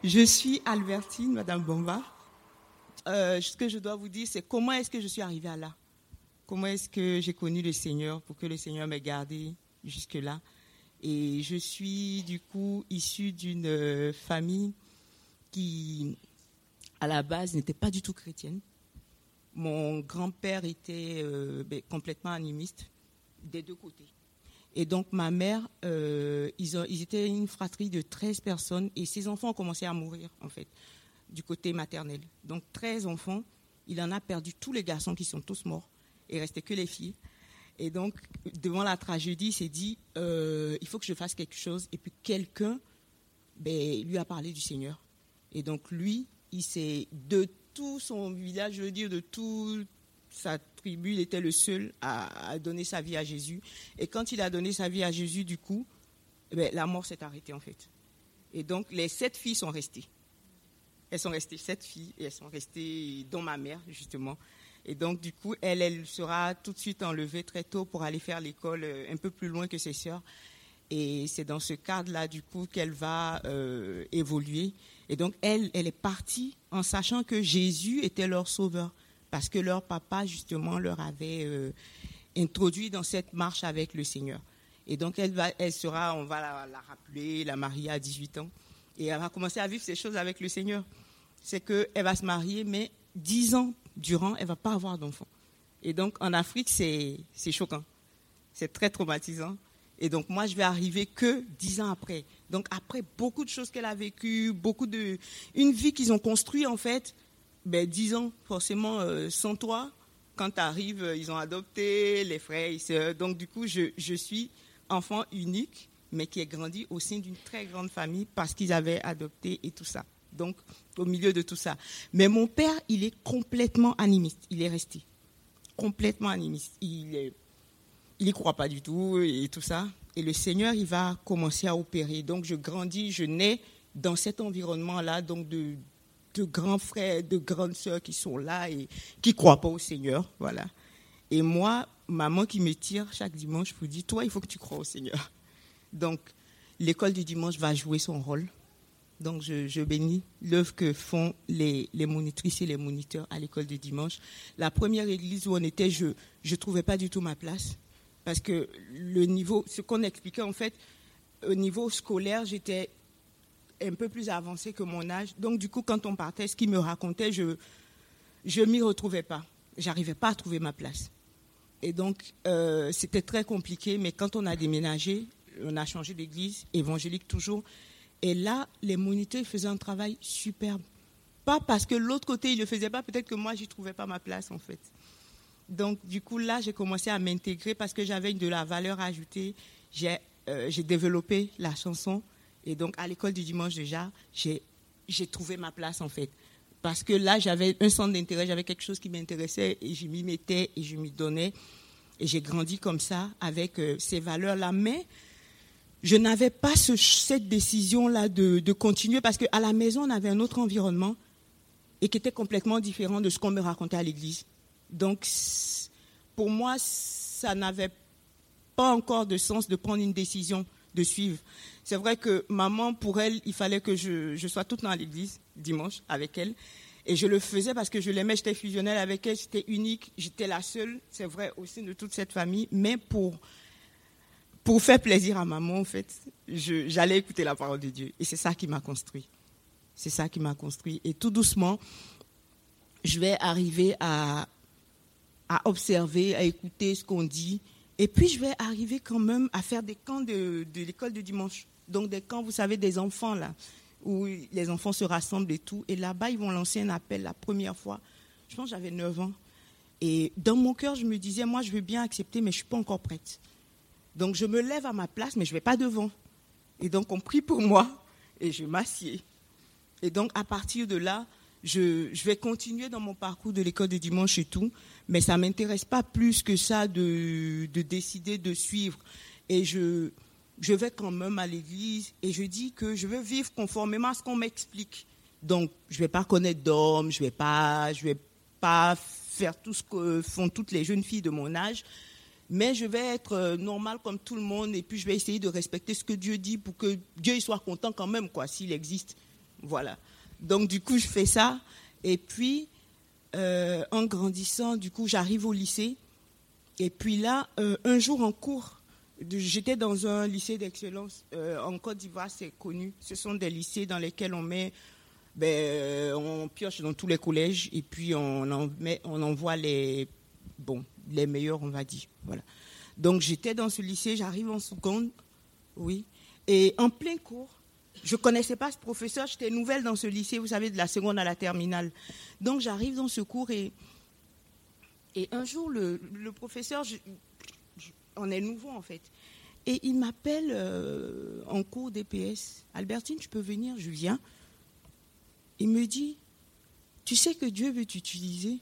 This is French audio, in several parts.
Je suis Albertine, Madame Bomba. Ce que je dois vous dire, c'est comment est-ce que je suis arrivée à là. Comment est-ce que j'ai connu le Seigneur pour que le Seigneur m'ait gardée jusque-là. Et je suis du coup issue d'une famille qui, à la base, n'était pas du tout chrétienne. Mon grand-père était complètement animiste des deux côtés. Et donc ma mère, ils étaient une fratrie de 13 personnes et ses enfants ont commencé à mourir en fait, du côté maternel. Donc 13 enfants, il en a perdu tous les garçons qui sont tous morts. Il ne restait que les filles. Et donc, devant la tragédie, il s'est dit, il faut que je fasse quelque chose. Et puis quelqu'un lui a parlé du Seigneur. Et donc lui, il s'est, de tout son village, je veux dire, de toute sa tribu, il était le seul à donner sa vie à Jésus. Et quand il a donné sa vie à Jésus, du coup, la mort s'est arrêtée en fait. Et donc, les 7 filles sont restées. Elles sont restées 7 filles et elles sont restées, dont ma mère, justement. Et donc, du coup, elle sera tout de suite enlevée très tôt pour aller faire l'école un peu plus loin que ses sœurs. Et c'est dans ce cadre-là, du coup, qu'elle va évoluer. Et donc, elle est partie en sachant que Jésus était leur sauveur. Parce que leur papa, justement, leur avait introduit dans cette marche avec le Seigneur. Et donc, on va la rappeler, la marier à 18 ans. Et elle va commencer à vivre ces choses avec le Seigneur. C'est qu'elle va se marier, mais 10 ans durant, elle ne va pas avoir d'enfant. Et donc, en Afrique, c'est choquant. C'est très traumatisant. Et donc, moi, je vais arriver que 10 ans après. Donc, après beaucoup de choses qu'elle a vécues, une vie qu'ils ont construite, en fait, 10 ans, forcément, sans toi. Quand tu arrives, ils ont adopté les frères et sœurs. Donc, du coup, je suis enfant unique, mais qui est grandi au sein d'une très grande famille parce qu'ils avaient adopté et tout ça. Donc, au milieu de tout ça. Mais mon père, il est complètement animiste. Il est resté complètement animiste. Il n'y croit pas du tout et tout ça. Et le Seigneur, il va commencer à opérer. Donc, je grandis, je nais dans cet environnement-là, donc de grands frères, de grandes sœurs qui sont là et qui ne croient pas au Seigneur. Voilà. Et moi, maman qui me tire chaque dimanche vous dit, toi, il faut que tu crois au Seigneur. Donc, l'école du dimanche va jouer son rôle. Donc, je bénis l'œuvre que font les monitrices et les moniteurs à l'école du dimanche. La première église où on était, je ne trouvais pas du tout ma place. Parce que le niveau, ce qu'on expliquait en fait, au niveau scolaire, j'étais un peu plus avancée que mon âge. Donc, du coup, quand on partait, ce qu'ils me racontaient, je ne m'y retrouvais pas. Je n'arrivais pas à trouver ma place. Et donc, c'était très compliqué. Mais quand on a déménagé, on a changé d'église, évangélique toujours. Et là, les moniteurs faisaient un travail superbe. Pas parce que l'autre côté, ils ne le faisaient pas, peut-être que moi, je n'y trouvais pas ma place, en fait. Donc, du coup, là, j'ai commencé à m'intégrer parce que j'avais de la valeur ajoutée. J'ai développé la chanson. Et donc, à l'école du dimanche, déjà, j'ai trouvé ma place, en fait. Parce que là, j'avais un centre d'intérêt, j'avais quelque chose qui m'intéressait et je m'y mettais et je m'y donnais. Et j'ai grandi comme ça, avec ces valeurs-là. Mais je n'avais pas cette décision-là de continuer parce qu'à la maison, on avait un autre environnement et qui était complètement différent de ce qu'on me racontait à l'église. Donc, pour moi, ça n'avait pas encore de sens de prendre une décision de suivre. C'est vrai que maman, pour elle, il fallait que je sois toute dans l'église, dimanche, avec elle. Et je le faisais parce que je l'aimais, j'étais fusionnelle avec elle, j'étais unique, j'étais la seule, c'est vrai, au sein de toute cette famille. Mais pour faire plaisir à maman, en fait, j'allais écouter la parole de Dieu. Et c'est ça qui m'a construit. C'est ça qui m'a construit. Et tout doucement, je vais arriver à observer, à écouter ce qu'on dit. Et puis, je vais arriver quand même à faire des camps de l'école de dimanche. Donc, des camps, vous savez, des enfants, là, où les enfants se rassemblent et tout. Et là-bas, ils vont lancer un appel la première fois. Je pense que j'avais 9 ans. Et dans mon cœur, je me disais, moi, je veux bien accepter, mais je ne suis pas encore prête. Donc, je me lève à ma place, mais je ne vais pas devant. Et donc, on prie pour moi et je m'assieds. Et donc, à partir de là, je vais continuer dans mon parcours de l'école de dimanche et tout, mais ça ne m'intéresse pas plus que ça de décider de suivre. Et je vais quand même à l'église et je dis que je veux vivre conformément à ce qu'on m'explique. Donc, je ne vais pas connaître d'hommes, je vais pas faire tout ce que font toutes les jeunes filles de mon âge, mais je vais être normale comme tout le monde et puis je vais essayer de respecter ce que Dieu dit pour que Dieu il soit content quand même, quoi, s'il existe. Voilà. Donc, du coup, je fais ça. Et puis, en grandissant, du coup, j'arrive au lycée. Et puis là, un jour en cours, j'étais dans un lycée d'excellence. En Côte d'Ivoire, c'est connu. Ce sont des lycées dans lesquels on pioche dans tous les collèges. Et puis, on envoie les meilleurs, on va dire. Voilà. Donc, j'étais dans ce lycée, j'arrive en seconde. Oui. Et en plein cours, je ne connaissais pas ce professeur, j'étais nouvelle dans ce lycée, vous savez, de la seconde à la terminale. Donc j'arrive dans ce cours et un jour, le professeur, on est nouveau en fait, et il m'appelle en cours d'EPS. Albertine, tu peux venir? Je viens. Il me dit, tu sais que Dieu veut t'utiliser?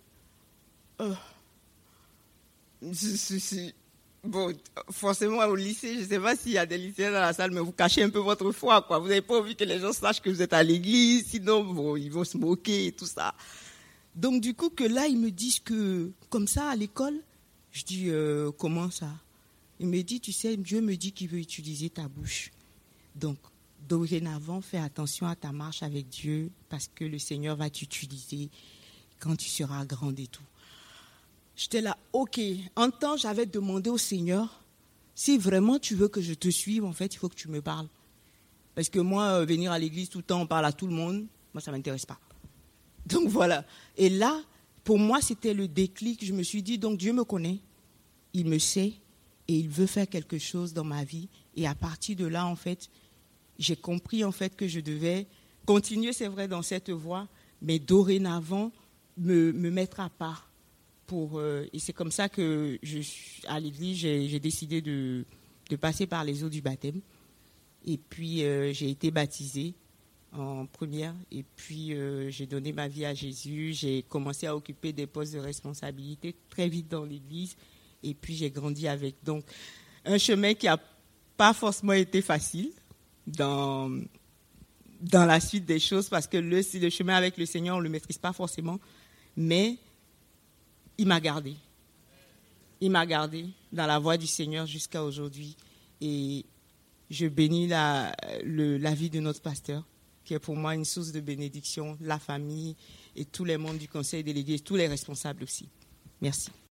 Bon, forcément, au lycée, je ne sais pas s'il y a des lycéens dans la salle, mais vous cachez un peu votre foi, quoi. Vous n'avez pas envie que les gens sachent que vous êtes à l'église, sinon, ils vont se moquer et tout ça. Donc, du coup, que là, ils me disent que, comme ça, à l'école, je dis, comment ça? Il me dit, tu sais, Dieu me dit qu'il veut utiliser ta bouche. Donc, dorénavant, fais attention à ta marche avec Dieu, parce que le Seigneur va t'utiliser quand tu seras grande et tout. J'étais là, ok. En temps, j'avais demandé au Seigneur, si vraiment tu veux que je te suive, en fait, il faut que tu me parles. Parce que moi, venir à l'église tout le temps, on parle à tout le monde, moi, ça ne m'intéresse pas. Donc voilà. Et là, pour moi, c'était le déclic. Je me suis dit, donc Dieu me connaît, il me sait, et il veut faire quelque chose dans ma vie. Et à partir de là, en fait, j'ai compris, en fait, que je devais continuer, c'est vrai, dans cette voie, mais dorénavant, me mettre à part. Et c'est comme ça que à l'église, j'ai décidé de passer par les eaux du baptême. Et puis, j'ai été baptisée en première. Et puis, j'ai donné ma vie à Jésus. J'ai commencé à occuper des postes de responsabilité très vite dans l'église. Et puis, j'ai grandi avec. Donc, un chemin qui n'a pas forcément été facile dans la suite des choses, parce que le chemin avec le Seigneur, on ne le maîtrise pas forcément. Mais il m'a gardé. Il m'a gardé dans la voie du Seigneur jusqu'à aujourd'hui. Et je bénis la vie de notre pasteur, qui est pour moi une source de bénédiction, la famille et tous les membres du conseil de l'Église, tous les responsables aussi. Merci.